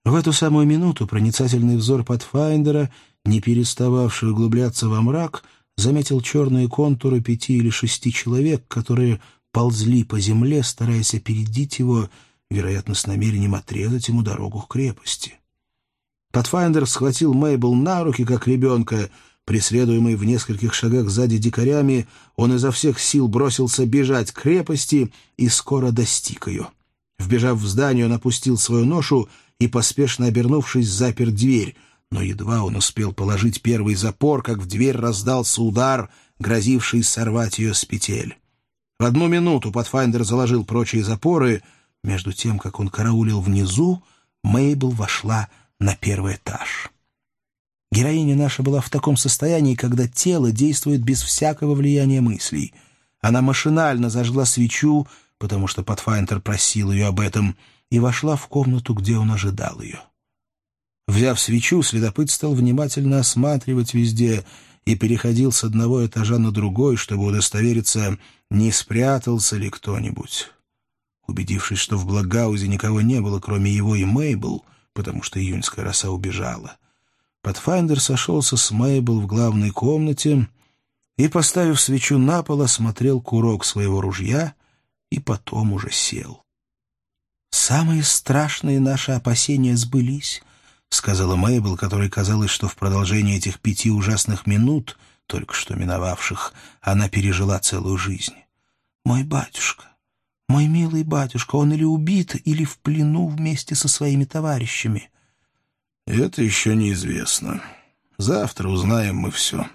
В эту самую минуту проницательный взор Патфайндера, не перестававший углубляться во мрак, заметил черные контуры 5 или 6 человек, которые ползли по земле, стараясь опередить его, вероятно, с намерением отрезать ему дорогу к крепости. Патфайндер схватил Мейбл на руки, как ребенка. Преследуемый в нескольких шагах сзади дикарями, он изо всех сил бросился бежать к крепости и скоро достиг ее. Вбежав в здание, он опустил свою ношу и, поспешно обернувшись, запер дверь. Но едва он успел положить первый запор, как в дверь раздался удар, грозивший сорвать ее с петель. В одну минуту Патфайндер заложил прочие запоры. Между тем, как он караулил внизу, Мейбл вошла на первый этаж. Героиня наша была в таком состоянии, когда тело действует без всякого влияния мыслей. Она машинально зажгла свечу, потому что Патфайндер просил ее об этом, и вошла в комнату, где он ожидал ее. Взяв свечу, следопыт стал внимательно осматривать везде и переходил с одного этажа на другой, чтобы удостовериться, не спрятался ли кто-нибудь. Убедившись, что в Благаузе никого не было, кроме его и Мейбл, потому что июньская роса убежала, Патфайндер сошелся с Мейбл в главной комнате и, поставив свечу на пол, осмотрел курок своего ружья и потом уже сел. «Самые страшные наши опасения сбылись», — сказала Мейбл, которой казалось, что в продолжении этих 5 ужасных минут, только что миновавших, она пережила целую жизнь. «Мой батюшка, мой милый батюшка, он или убит, или в плену вместе со своими товарищами». «Это еще неизвестно. Завтра узнаем мы все.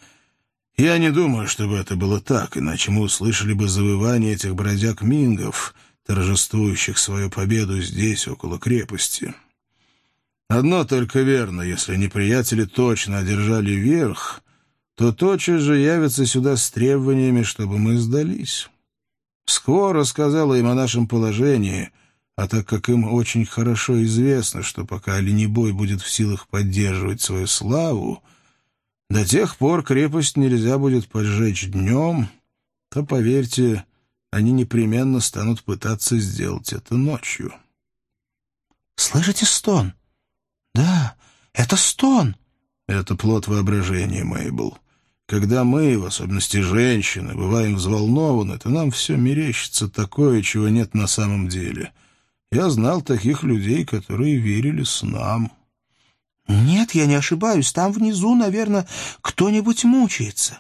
Я не думаю, чтобы это было так, иначе мы услышали бы завывание этих бродяг-мингов, торжествующих свою победу здесь, около крепости. Одно только верно: если неприятели точно одержали верх, то тотчас же явятся сюда с требованиями, чтобы мы сдались. Скво рассказала им о нашем положении, а так как им очень хорошо известно, что пока оленебой будет в силах поддерживать свою славу, до тех пор крепость нельзя будет поджечь днем, то, поверьте, они непременно станут пытаться сделать это ночью». «Слышите стон?» «Да, это стон!» «Это плод воображения, Мейбл. Когда мы, в особенности женщины, бываем взволнованы, то нам все мерещится такое, чего нет на самом деле. Я знал таких людей, которые верили снам». «Нет, я не ошибаюсь. Там внизу, наверное, кто-нибудь мучается».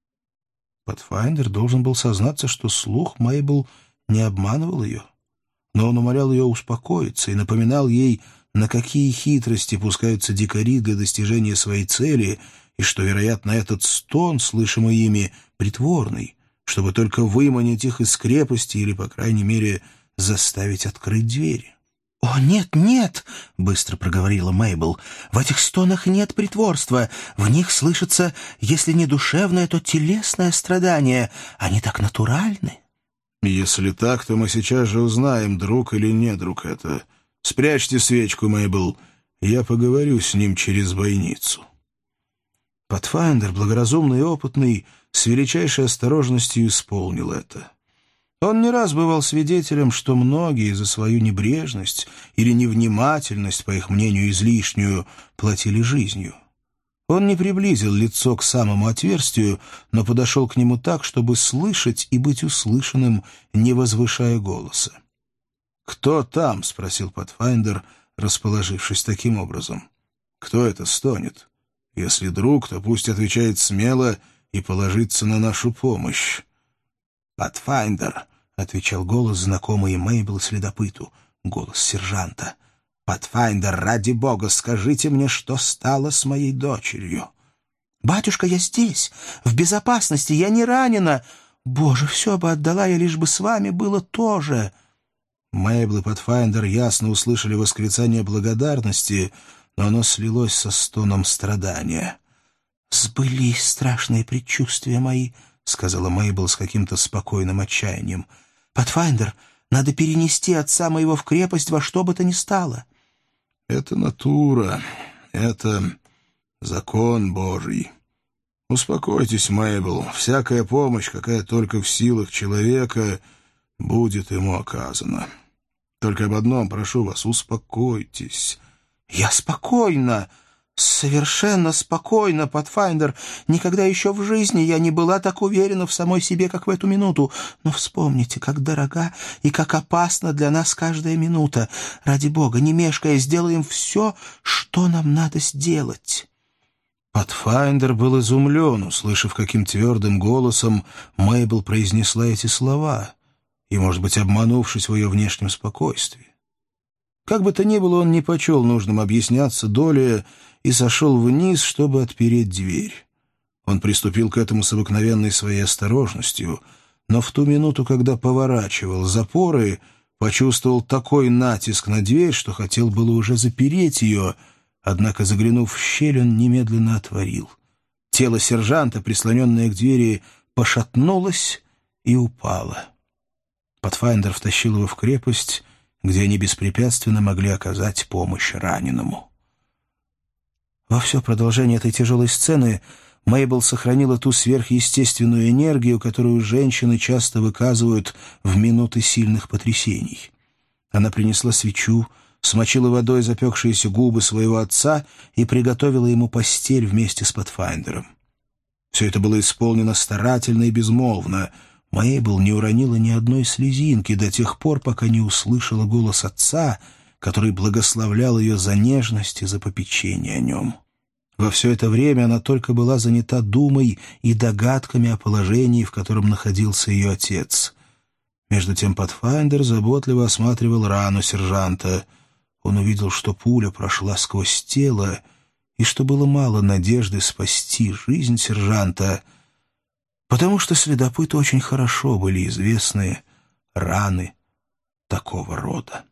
Патфайндер должен был сознаться, что слух Мейбл не обманывал ее. Но он умолял ее успокоиться и напоминал ей, на какие хитрости пускаются дикари для достижения своей цели, и что, вероятно, этот стон, слышимый ими, притворный, чтобы только выманить их из крепости или, по крайней мере, заставить открыть двери. «О, нет, нет!» — быстро проговорила Мейбл. «В этих стонах нет притворства. В них слышится, если не душевное, то телесное страдание. Они так натуральны». «Если так, то мы сейчас же узнаем, друг или не друг это. Спрячьте свечку, Мейбл, я поговорю с ним через бойницу». Патфайндер, благоразумный и опытный, с величайшей осторожностью исполнил это. Он не раз бывал свидетелем, что многие за свою небрежность или невнимательность, по их мнению излишнюю, платили жизнью. Он не приблизил лицо к самому отверстию, но подошел к нему так, чтобы слышать и быть услышанным, не возвышая голоса. «Кто там?» — спросил Патфайндер, расположившись таким образом. «Кто это стонет? Если друг, то пусть отвечает смело и положится на нашу помощь». «Патфайндер», — отвечал голос, знакомый Мейбл и следопыту, голос сержанта. «Патфайндер, ради бога, скажите мне, что стало с моей дочерью». «Батюшка, я здесь, в безопасности, я не ранена. Боже, все бы отдала я, лишь бы с вами было то же». Мейбл и Патфайндер ясно услышали восклицание благодарности, но оно слилось со стоном страдания. «Сбылись страшные предчувствия мои», — сказала Мейбл с каким-то спокойным отчаянием. «Патфайндер, надо перенести отца моего в крепость во что бы то ни стало». «Это натура, это закон Божий. Успокойтесь, Мейбл, всякая помощь, какая только в силах человека, будет ему оказана. Только об одном прошу вас, успокойтесь. «Я спокойна, совершенно спокойна, Патфайндер. Никогда еще в жизни я не была так уверена в самой себе, как в эту минуту. Но вспомните, как дорога и как опасна для нас каждая минута. Ради бога, не мешкая, сделаем все, что нам надо сделать». Патфайндер был изумлен, услышав, каким твердым голосом Мейбл произнесла эти слова, и, может быть, обманувшись в ее внешнем спокойствии. Как бы то ни было, он не почел нужным объясняться долее и сошел вниз, чтобы отпереть дверь. Он приступил к этому с обыкновенной своей осторожностью, но в ту минуту, когда поворачивал запоры, почувствовал такой натиск на дверь, что хотел было уже запереть ее, однако, заглянув в щель, он немедленно отворил. Тело сержанта, прислоненное к двери, пошатнулось и упало. Патфайндер втащил его в крепость, где они беспрепятственно могли оказать помощь раненому. Во все продолжение этой тяжелой сцены Мейбл сохранила ту сверхъестественную энергию, которую женщины часто выказывают в минуты сильных потрясений. Она принесла свечу, смочила водой запекшиеся губы своего отца и приготовила ему постель вместе с Патфайндером. Все это было исполнено старательно и безмолвно. Мейбл не уронила ни одной слезинки до тех пор, пока не услышала голос отца, который благословлял ее за нежность и за попечение о нем. Во все это время она только была занята думой и догадками о положении, в котором находился ее отец. Между тем Патфайндер заботливо осматривал рану сержанта. Он увидел, что пуля прошла сквозь тело, и что было мало надежды спасти жизнь сержанта, потому что следопыту очень хорошо были известны раны такого рода.